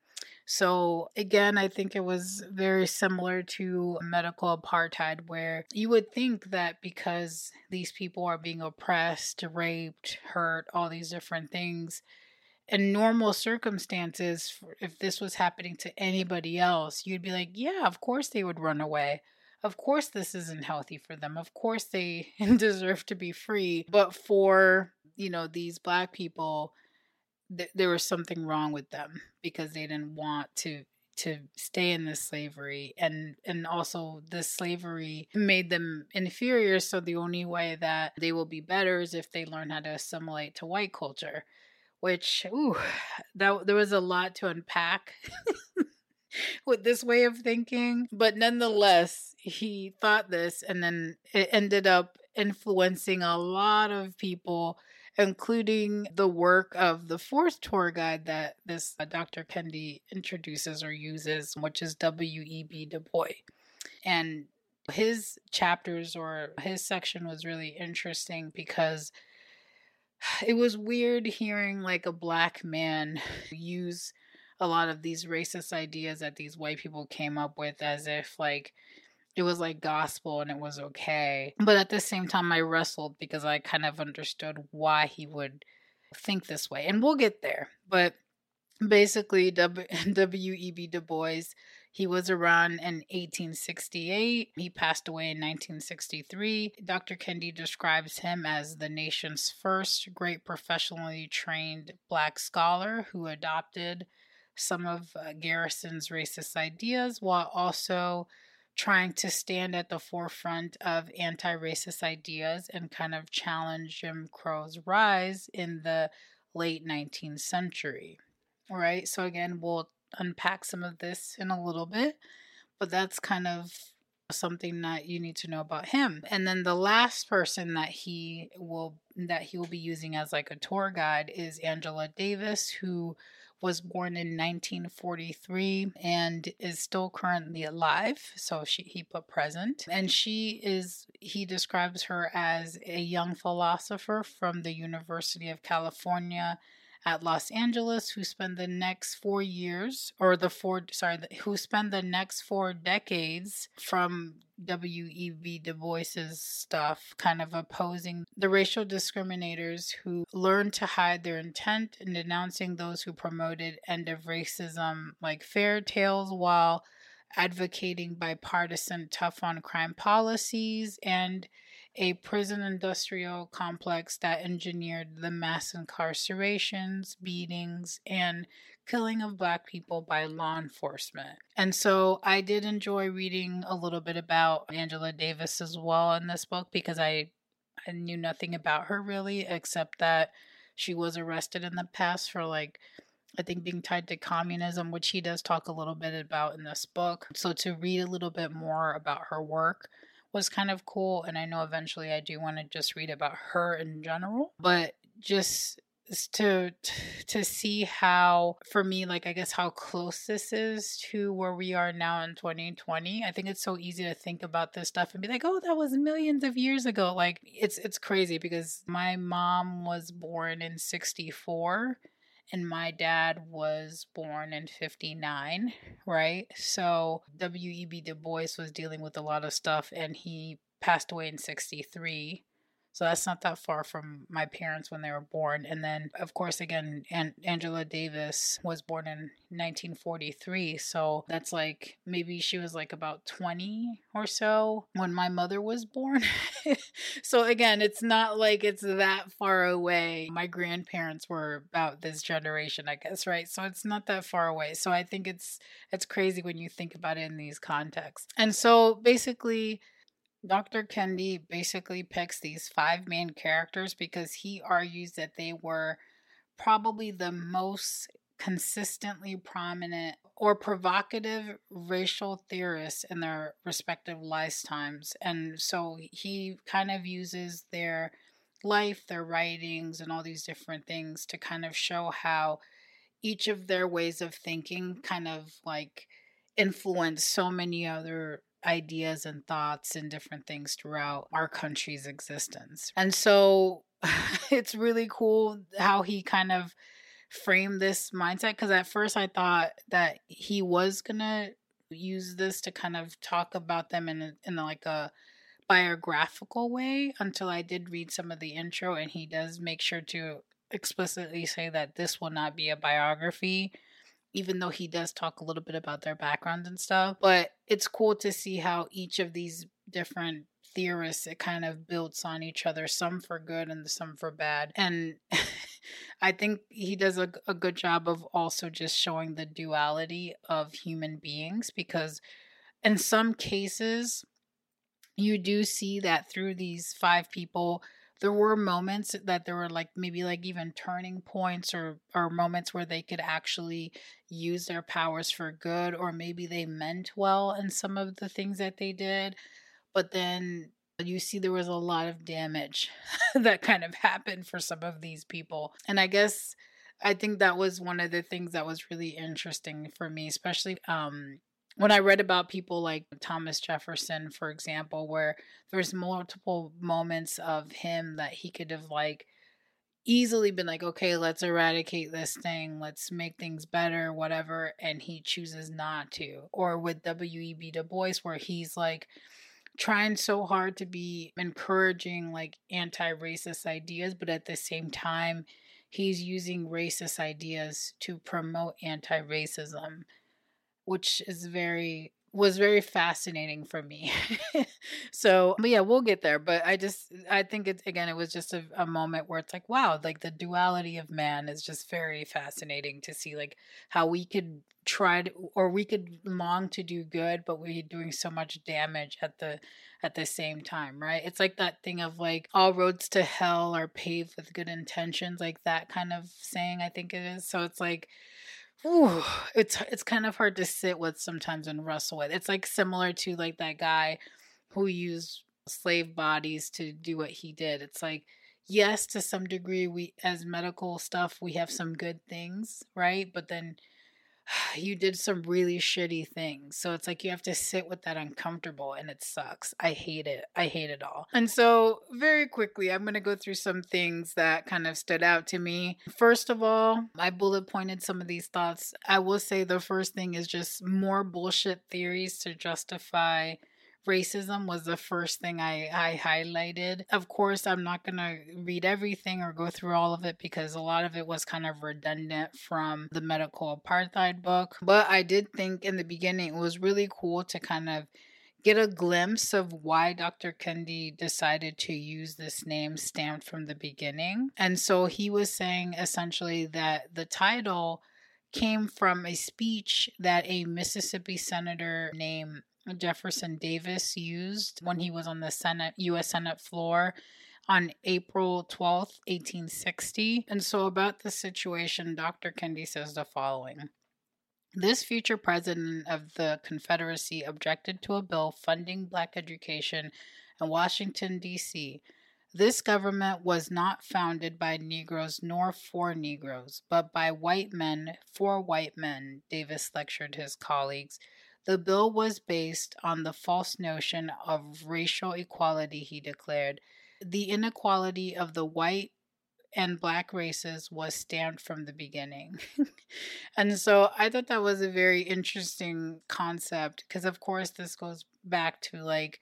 So again, I think it was very similar to medical apartheid, where you would think that because these people are being oppressed, raped, hurt, all these different things, in normal circumstances, if this was happening to anybody else, you'd be like, yeah, of course they would run away. Of course this isn't healthy for them. Of course they deserve to be free. But for, you know, these Black people, th- there was something wrong with them because they didn't want to to stay in this slavery, and and also this slavery made them inferior, so the only way that they will be better is if they learn how to assimilate to white culture, which ooh, that there was a lot to unpack with this way of thinking. But nonetheless, he thought this, and then it ended up influencing a lot of people, including the work of the fourth tour guide that this uh, Doctor Kendi introduces or uses, which is W E B Du Bois. And his chapters, or his section, was really interesting because it was weird hearing like a Black man use a lot of these racist ideas that these white people came up with as if like it was like gospel and it was okay. But at the same time, I wrestled because I kind of understood why he would think this way. And we'll get there. But basically, W E B Du Bois, he was around in eighteen sixty-eight. He passed away in nineteen sixty-three. Doctor Kendi describes him as the nation's first great professionally trained Black scholar who adopted some of uh, Garrison's racist ideas while also trying to stand at the forefront of anti-racist ideas and kind of challenge Jim Crow's rise in the late nineteenth century. All right, so again, we'll unpack some of this in a little bit, but that's kind of something that you need to know about him. And then the last person that he will that he will be using as like a tour guide is Angela Davis, who was born in nineteen forty-three and is still currently alive. So she he put present. And she is, he describes her as a young philosopher from the University of California at Los Angeles who spent the next four years, or the four, sorry, who spent the next four decades from W E B Du Bois's stuff, kind of opposing the racial discriminators who learned to hide their intent and denouncing those who promoted end of racism like fairy tales while advocating bipartisan tough on crime policies and a prison industrial complex that engineered the mass incarcerations, beatings, and killing of Black people by law enforcement. And so I did enjoy reading a little bit about Angela Davis as well in this book, because I, I knew nothing about her really, except that she was arrested in the past for, like, I think being tied to communism, which he does talk a little bit about in this book. So to read a little bit more about her work was kind of cool. And I know eventually I do want to just read about her in general, but just to to see how, for me, like, I guess how close this is to where we are now in twenty twenty. I think it's so easy to think about this stuff and be like, oh, that was millions of years ago. Like, it's it's crazy, because my mom was born in sixty-four and my dad was born in fifty-nine, right? So W E B Du Bois was dealing with a lot of stuff, and he passed away in sixty-three. So that's not that far from my parents when they were born. And then, of course, again, An- Angela Davis was born in nineteen forty-three. So that's like, maybe she was like about twenty or so when my mother was born. So again, it's not like it's that far away. My grandparents were about this generation, I guess, right? So it's not that far away. So I think it's it's crazy when you think about it in these contexts. And so basically, Doctor Kendi basically picks these five main characters because he argues that they were probably the most consistently prominent or provocative racial theorists in their respective lifetimes. And so he kind of uses their life, their writings, and all these different things to kind of show how each of their ways of thinking kind of like influenced so many other ideas and thoughts and different things throughout our country's existence. And so it's really cool how he kind of framed this mindset, because at first I thought that he was gonna use this to kind of talk about them in a, in like a biographical way, until I did read some of the intro, and he does make sure to explicitly say that this will not be a biography, even though he does talk a little bit about their background and stuff. But it's cool to see how each of these different theorists, it kind of builds on each other, some for good and some for bad. And I think he does a, a good job of also just showing the duality of human beings, because in some cases, you do see that through these five people, there were moments that there were like maybe like even turning points, or or moments where they could actually use their powers for good, or maybe they meant well in some of the things that they did. But then you see there was a lot of damage that kind of happened for some of these people. And I guess I think that was one of the things that was really interesting for me, especially um when I read about people like Thomas Jefferson, for example, where there's multiple moments of him that he could have like easily been like, okay, let's eradicate this thing, let's make things better, whatever, and he chooses not to. Or with W E B Du Bois, where he's like trying so hard to be encouraging like anti-racist ideas, but at the same time, he's using racist ideas to promote anti-racism, which is very was very fascinating for me. So, but yeah, we'll get there. But I just, I think it's, again, it was just a, a moment where it's like, wow, like the duality of man is just very fascinating to see, like how we could try to, or we could long to do good, but we're doing so much damage at the, at the same time, right? It's like that thing of like all roads to hell are paved with good intentions, like that kind of saying, I think it is. So it's like, ooh, it's it's kind of hard to sit with sometimes and wrestle with. It's like similar to like that guy who used slave bodies to do what he did. It's like, yes, to some degree, we as medical stuff, we have some good things, right? But then you did some really shitty things. So it's like you have to sit with that uncomfortable, and it sucks. I hate it. I hate it all. And so very quickly, I'm going to go through some things that kind of stood out to me. First of all, I bullet pointed some of these thoughts. I will say the first thing is just more bullshit theories to justify racism was the first thing I, I highlighted. Of course, I'm not going to read everything or go through all of it because a lot of it was kind of redundant from the medical apartheid book. But I did think in the beginning it was really cool to kind of get a glimpse of why Doctor Kendi decided to use this name stamped from the beginning. And so he was saying essentially that the title came from a speech that a Mississippi senator named Jefferson Davis used when he was on the Senate, U S Senate floor on April twelfth, eighteen sixty. And so about the situation, Doctor Kendi says the following. This future president of the Confederacy objected to a bill funding black education in Washington, D C. This government was not founded by Negroes nor for Negroes, but by white men for white men, Davis lectured his colleagues. The bill was based on the false notion of racial equality, he declared. The inequality of the white and black races was stamped from the beginning. And so I thought that was a very interesting concept because, of course, this goes back to like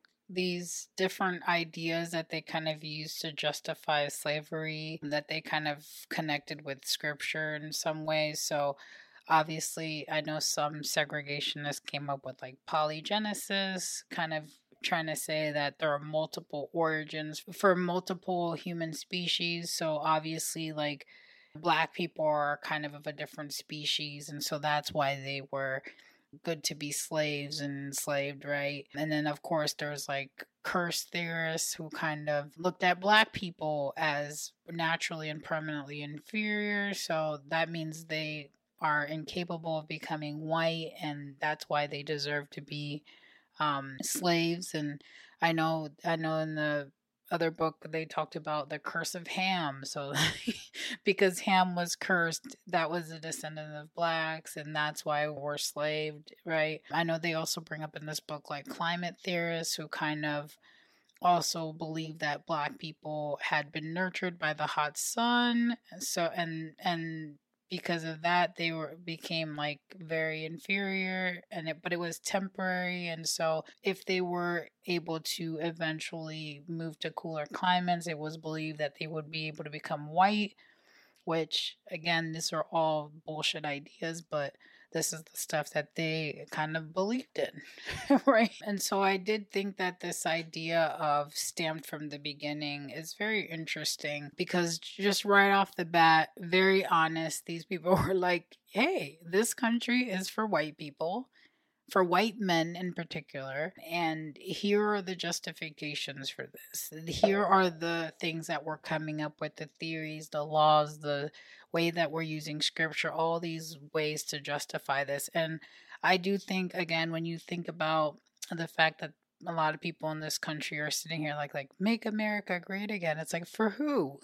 these different ideas that they kind of used to justify slavery, that they kind of connected with scripture in some ways. So obviously, I know some segregationists came up with like polygenesis, kind of trying to say that there are multiple origins for multiple human species. So obviously, like black people are kind of of a different species, and so that's why they were good to be slaves and enslaved, right? And then of course there's like curse theorists who kind of looked at black people as naturally and permanently inferior, so that means they are incapable of becoming white, and that's why they deserve to be um, slaves. And I know, I know in the other book they talked about the curse of Ham. So because Ham was cursed, that was a descendant of blacks, and that's why we're slaved, right? I know they also bring up in this book like climate theorists who kind of also believe that black people had been nurtured by the hot sun, so and and because of that they were became like very inferior, and it, but it was temporary. And so if they were able to eventually move to cooler climates, it was believed that they would be able to become white, which again, these are all bullshit ideas, but this is the stuff that they kind of believed in, right? And so I did think that this idea of stamped from the beginning is very interesting because just right off the bat, very honest, these people were like, hey, this country is for white people, for white men in particular, and here are the justifications for this. Here are the things that we're coming up with, the theories, the laws, the way that we're using scripture, all these ways to justify this. And I do think, again, when you think about the fact that a lot of people in this country are sitting here like, like, make America great again. It's like, for who?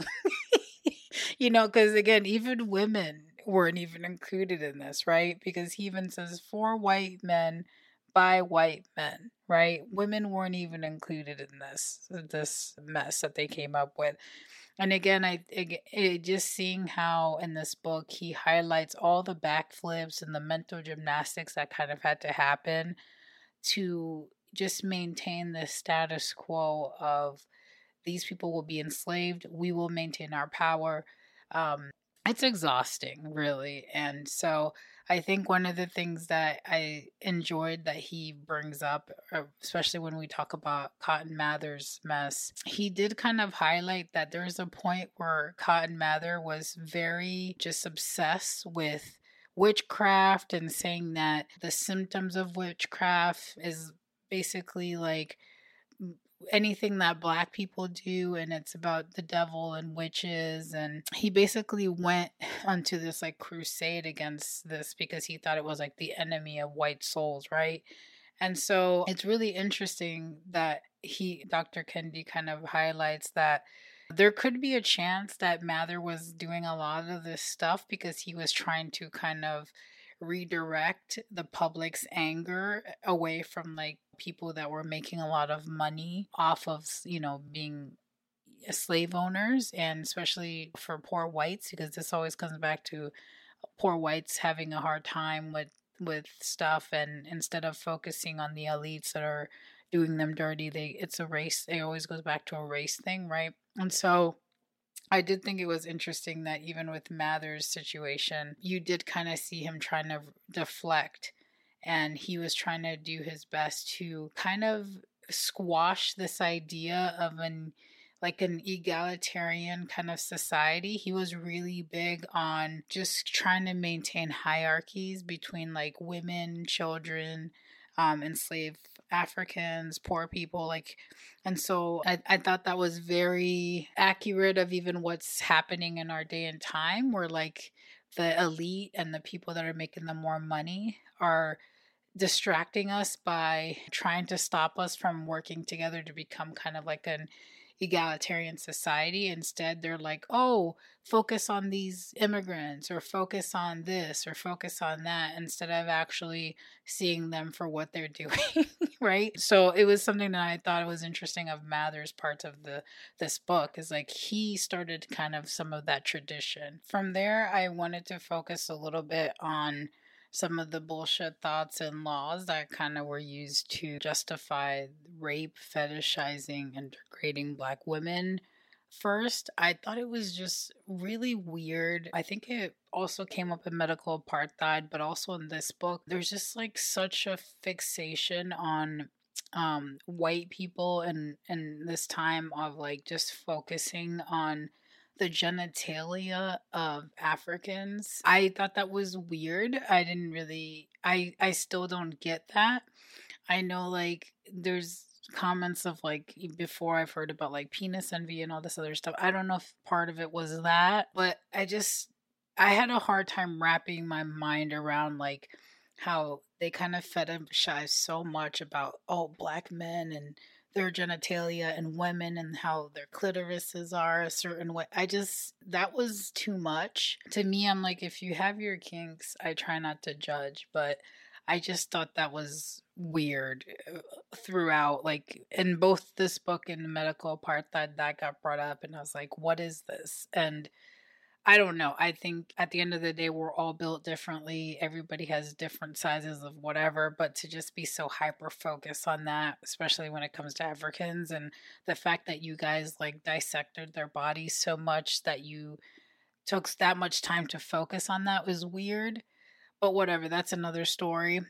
You know, because again, even women weren't even included in this, right? Because he even says for white men by white men, right? Women weren't even included in this this mess that they came up with. And again, I it, it, just seeing how in this book he highlights all the backflips and the mental gymnastics that kind of had to happen to just maintain the status quo of these people will be enslaved, we will maintain our power. Um, it's exhausting, really. And so I think one of the things that I enjoyed that he brings up, especially when we talk about Cotton Mather's mess, he did kind of highlight that there's a point where Cotton Mather was very just obsessed with witchcraft and saying that the symptoms of witchcraft is basically like anything that black people do, and it's about the devil and witches. And he basically went onto this like crusade against this because he thought it was like the enemy of white souls, right? And so it's really interesting that he, Doctor Kendi, kind of highlights that there could be a chance that Mather was doing a lot of this stuff because he was trying to kind of redirect the public's anger away from like people that were making a lot of money off of, you know, being slave owners, and especially for poor whites, because this always comes back to poor whites having a hard time with with stuff, and instead of focusing on the elites that are doing them dirty, they it's a race, it always goes back to a race thing, right? And so I did think it was interesting that even with Mather's situation, you did kind of see him trying to deflect, and he was trying to do his best to kind of squash this idea of an like an egalitarian kind of society. He was really big on just trying to maintain hierarchies between like women, children, um, enslaved Africans, poor people, like, and so I, I thought that was very accurate of even what's happening in our day and time, where like the elite and the people that are making the more money are distracting us by trying to stop us from working together to become kind of like an egalitarian society. Instead, they're like, oh, focus on these immigrants, or focus on this, or focus on that, instead of actually seeing them for what they're doing. Right? So it was something that I thought was interesting of Mather's parts of the this book, is like he started kind of some of that tradition. From there, I wanted to focus a little bit on some of the bullshit thoughts and laws that kind of were used to justify rape, fetishizing, and degrading Black women. First, I thought it was just really weird. I think it also came up in medical apartheid, but also in this book, there's just like such a fixation on um white people, and and this time of like just focusing on the genitalia of Africans. I thought that was weird. I didn't really I I still don't get that. I know like there's comments of like before I've heard about like penis envy and all this other stuff. I don't know if part of it was that, but I just I had a hard time wrapping my mind around like how they kind of fetishize so much about oh Black men and their genitalia and women and how their clitorises are a certain way. I just, that was too much. To me, I'm like, if you have your kinks, I try not to judge, but I just thought that was weird throughout. Like in both this book and medical apartheid, that got brought up, and I was like, what is this? And I don't know. I think at the end of the day, we're all built differently. Everybody has different sizes of whatever, but to just be so hyper focused on that, especially when it comes to Africans, and the fact that you guys like dissected their bodies so much that you took that much time to focus on that was weird. But whatever, that's another story.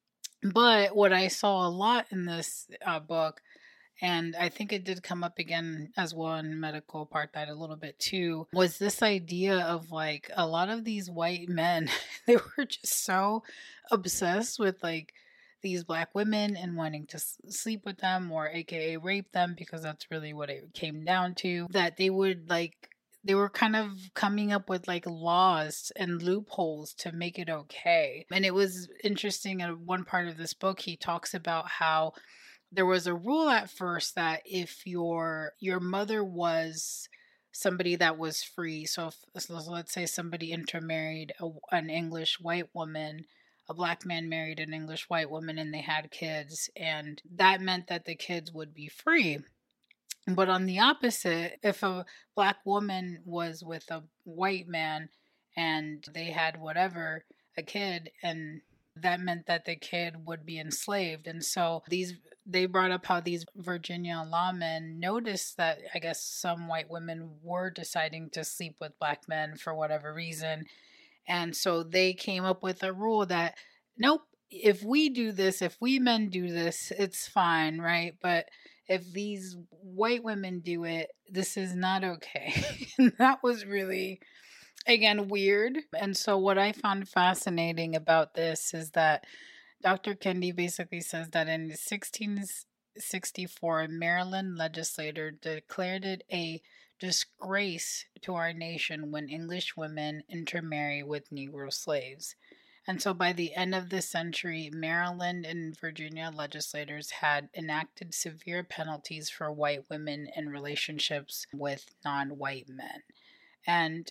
But what I saw a lot in this uh, book, and I think it did come up again as well in medical apartheid a little bit too, was this idea of like a lot of these white men, they were just so obsessed with like these Black women and wanting to s- sleep with them, or A K A rape them, because that's really what it came down to, that they would like they were kind of coming up with like laws and loopholes to make it okay. And it was interesting, in one part of this book he talks about how there was a rule at first that if your your mother was somebody that was free, so, if, so let's say somebody intermarried a, an English white woman, a Black man married an English white woman, and they had kids, and that meant that the kids would be free. But on the opposite, if a Black woman was with a white man and they had whatever, a kid, and that meant that the kid would be enslaved. And so these they brought up how these Virginia lawmen noticed that I guess some white women were deciding to sleep with Black men for whatever reason. And so they came up with a rule that nope, if we do this, if we men do this, it's fine, right? But if these white women do it, this is not okay. And that was really, again, weird. And so what I found fascinating about this is that Doctor Kendi basically says that in sixteen sixty-four, a Maryland legislator declared it a disgrace to our nation when English women intermarry with Negro slaves. And so by the end of the century, Maryland and Virginia legislators had enacted severe penalties for white women in relationships with non white men. And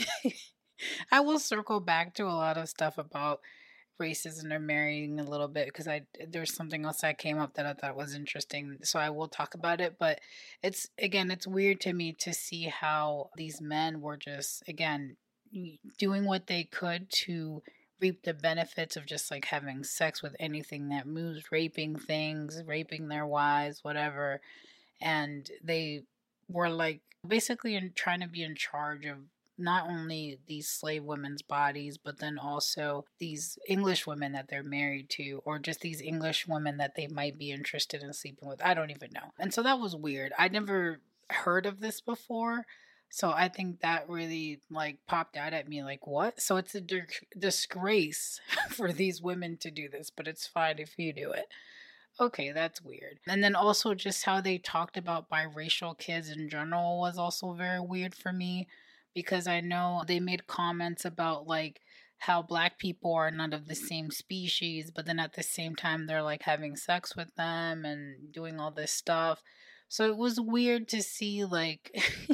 I will circle back to a lot of stuff about races and intermarrying a little bit, because I there's something else that came up that I thought was interesting, so I will talk about it. But it's again, it's weird to me to see how these men were just again doing what they could to reap the benefits of just like having sex with anything that moves, raping things, raping their wives, whatever. And they were like basically in, trying to be in charge of not only these slave women's bodies, but then also these English women that they're married to, or just these English women that they might be interested in sleeping with. I don't even know. And so that was weird. I never heard of this before. So I think that really like popped out at me like, what? So it's a di- disgrace for these women to do this, but it's fine if you do it. Okay, that's weird. And then also just how they talked about biracial kids in general was also very weird for me, because I know they made comments about like how black people are not of the same species, but then at the same time they're like having sex with them and doing all this stuff. So it was weird to see like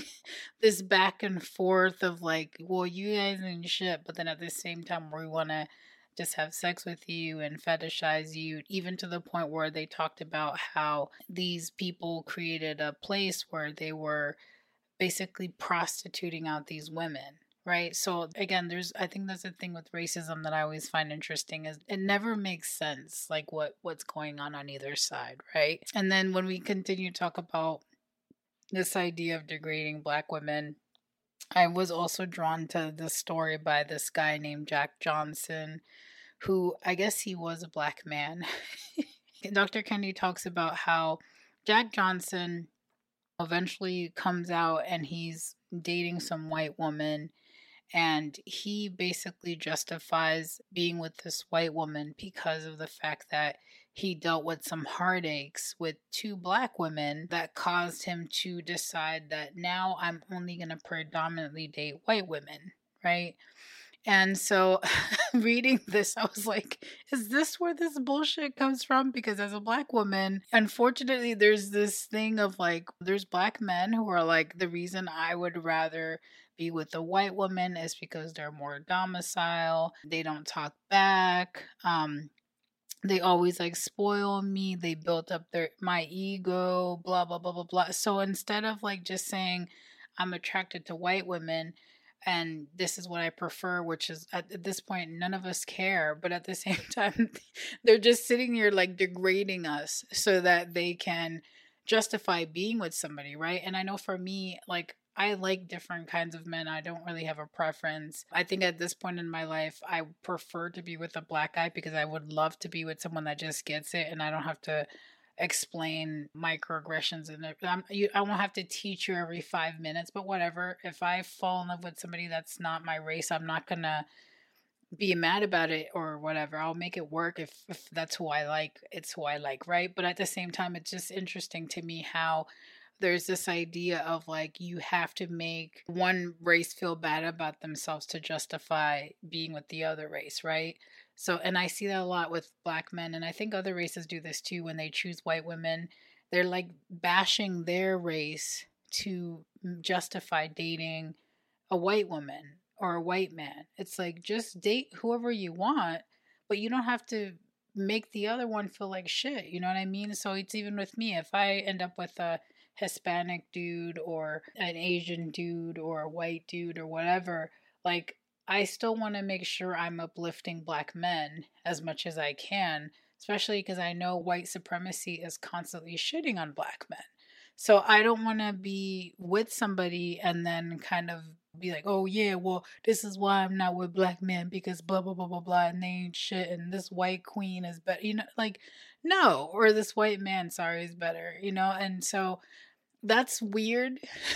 this back and forth of like, well, you guys ain't shit, but then at the same time we want to just have sex with you and fetishize you, even to the point where they talked about how these people created a place where they were basically prostituting out these women. Right. So again, there's I think that's the thing with racism that I always find interesting is it never makes sense like what what's going on on either side, right? And then when we continue to talk about this idea of degrading black women, I was also drawn to this story by this guy named Jack Johnson, who I guess he was a black man. Doctor Kennedy talks about how Jack Johnson eventually comes out and he's dating some white woman, and he basically justifies being with this white woman because of the fact that he dealt with some heartaches with two black women that caused him to decide that now I'm only going to predominantly date white women, right? And so reading this, I was like, is this where this bullshit comes from? Because as a black woman, unfortunately, there's this thing of like, there's black men who are like, the reason I would rather be with a white woman is because they're more domicile, they don't talk back, um, they always like spoil me, they built up their my ego, blah blah blah blah blah. So instead of like just saying I'm attracted to white women and this is what I prefer, which is at, at this point none of us care, but at the same time they're just sitting here like degrading us so that they can justify being with somebody, right? And I know for me, like I like different kinds of men. I don't really have a preference. I think at this point in my life, I prefer to be with a black guy because I would love to be with someone that just gets it and I don't have to explain microaggressions and it. I'm, you, I won't have to teach you every five minutes, but whatever. If I fall in love with somebody that's not my race, I'm not going to be mad about it or whatever. I'll make it work if, if that's who I like. It's who I like, right? But at the same time, it's just interesting to me how there's this idea of like you have to make one race feel bad about themselves to justify being with the other race, right? So, and I see that a lot with black men, and I think other races do this too when they choose white women. They're like bashing their race to justify dating a white woman or a white man. It's like just date whoever you want, but you don't have to make the other one feel like shit. You know what I mean? So it's even with me. If I end up with a Hispanic dude or an Asian dude or a white dude or whatever, like I still want to make sure I'm uplifting black men as much as I can, especially because I know white supremacy is constantly shitting on black men. So I don't want to be with somebody and then kind of be like, oh yeah, well, this is why I'm not with black men because blah, blah, blah, blah, blah, and they ain't shit, and this white queen is better, you know, like, no, or this white man, sorry, is better, you know, and so that's weird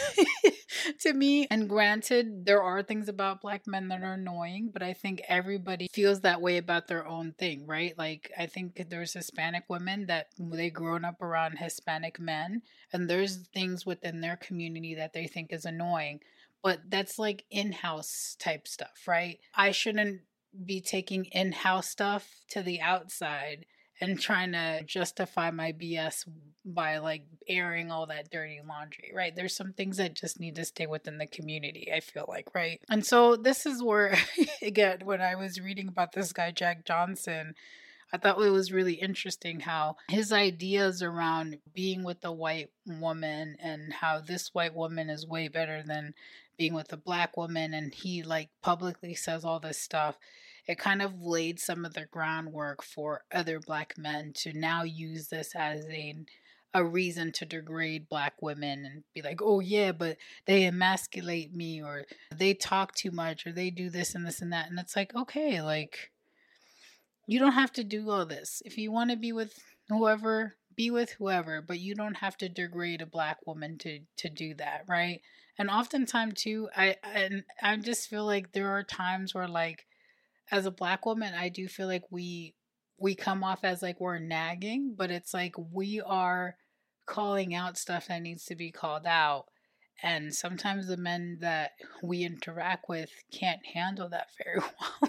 to me. And granted, there are things about black men that are annoying, but I think everybody feels that way about their own thing, right? Like, I think there's Hispanic women that they grown up around Hispanic men, and there's things within their community that they think is annoying. But that's like in house type stuff, right? I shouldn't be taking in house stuff to the outside and trying to justify my B S by like airing all that dirty laundry, right? There's some things that just need to stay within the community, I feel like, right? And so this is where, again, when I was reading about this guy, Jack Johnson, I thought it was really interesting how his ideas around being with a white woman and how this white woman is way better than being with a black woman, and he like publicly says all this stuff. It kind of laid some of the groundwork for other black men to now use this as a a reason to degrade black women and be like, oh yeah, but they emasculate me, or they talk too much, or they do this and this and that. And it's like, okay, like you don't have to do all this. If you want to be with whoever, be with whoever, but you don't have to degrade a black woman to to do that, right? And oftentimes too, I and I just feel like there are times where, like, as a black woman, I do feel like we we come off as like we're nagging, but it's like we are calling out stuff that needs to be called out. And sometimes the men that we interact with can't handle that very well.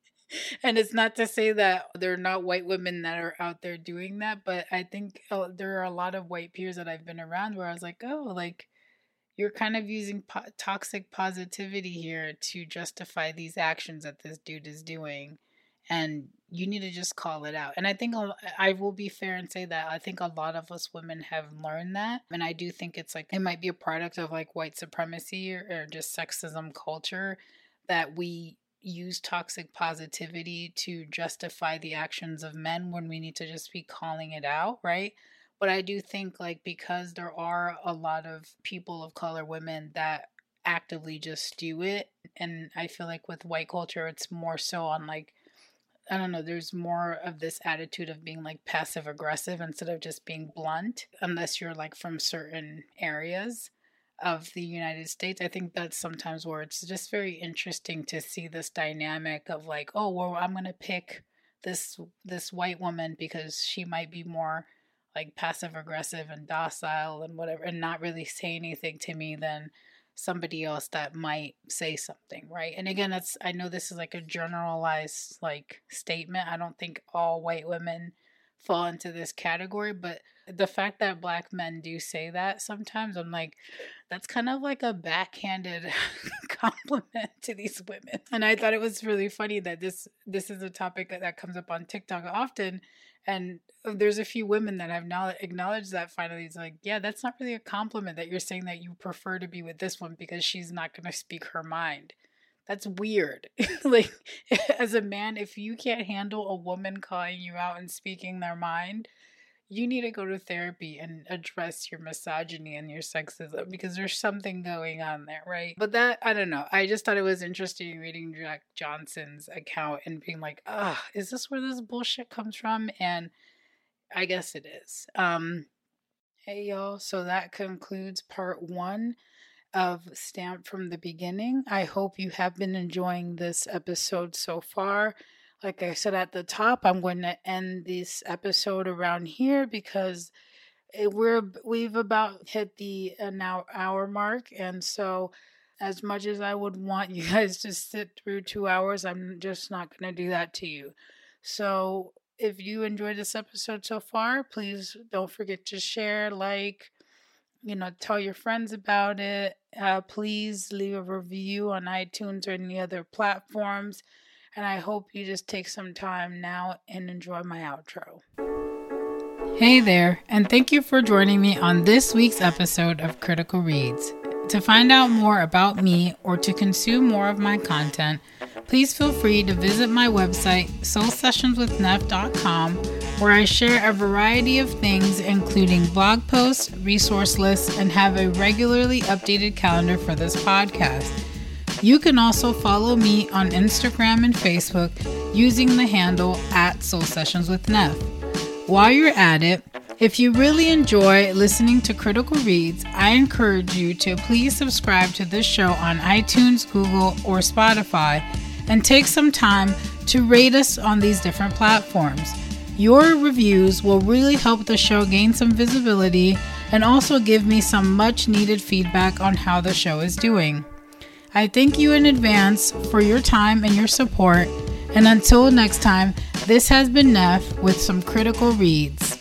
And it's not to say that there are not white women that are out there doing that, but I think uh, there are a lot of white peers that I've been around where I was like, oh, like, you're kind of using po- toxic positivity here to justify these actions that this dude is doing. And you need to just call it out. And I think a- I will be fair and say that I think a lot of us women have learned that. And I do think it's like, it might be a product of like white supremacy or, or just sexism culture, that we use toxic positivity to justify the actions of men when we need to just be calling it out, right? But I do think, like, because there are a lot of people of color, women, that actively just do it. And I feel like with white culture, it's more so on, like, I don't know, there's more of this attitude of being like passive aggressive instead of just being blunt, unless you're like from certain areas of the United States. I think that's sometimes where it's just very interesting to see this dynamic of like, oh, well, I'm going to pick this this white woman because she might be more like passive aggressive and docile and whatever, and not really say anything to me than somebody else that might say something, right? And again, that's, I know this is like a generalized like statement. I don't think all white women fall into this category, but the fact that black men do say that sometimes, I'm like, that's kind of like a backhanded compliment to these women. And I thought it was really funny that this this is a topic that, that comes up on TikTok often. And there's a few women that have now acknowledged that finally. It's like, yeah, that's not really a compliment that you're saying that you prefer to be with this one because she's not going to speak her mind. That's weird. Like, as a man, if you can't handle a woman calling you out and speaking their mind, you need to go to therapy and address your misogyny and your sexism, because there's something going on there, right? But that, I don't know. I just thought it was interesting reading Jack Johnson's account and being like, ah, is this where this bullshit comes from? And I guess it is. Um, hey, y'all. So that concludes part one of Stamped from the Beginning. I hope you have been enjoying this episode so far. Like I said at the top, I'm going to end this episode around here because it, we're we've about hit the an hour, hour mark, and so as much as I would want you guys to sit through two hours, I'm just not going to do that to you. So if you enjoyed this episode so far, please don't forget to share, like, you know, tell your friends about it. Uh, please leave a review on iTunes or any other platforms. And I hope you just take some time now and enjoy my outro. Hey there, and thank you for joining me on this week's episode of Critical Reads. To find out more about me or to consume more of my content, please feel free to visit my website, soul sessions with neff dot com, where I share a variety of things, including blog posts, resource lists, and have a regularly updated calendar for this podcast. You can also follow me on Instagram and Facebook using the handle at Soul Sessions with Neff. While you're at it, if you really enjoy listening to Critical Reads, I encourage you to please subscribe to this show on iTunes, Google, or Spotify, and take some time to rate us on these different platforms. Your reviews will really help the show gain some visibility and also give me some much needed feedback on how the show is doing. I thank you in advance for your time and your support, and until next time, this has been Neff with some Critical Reads.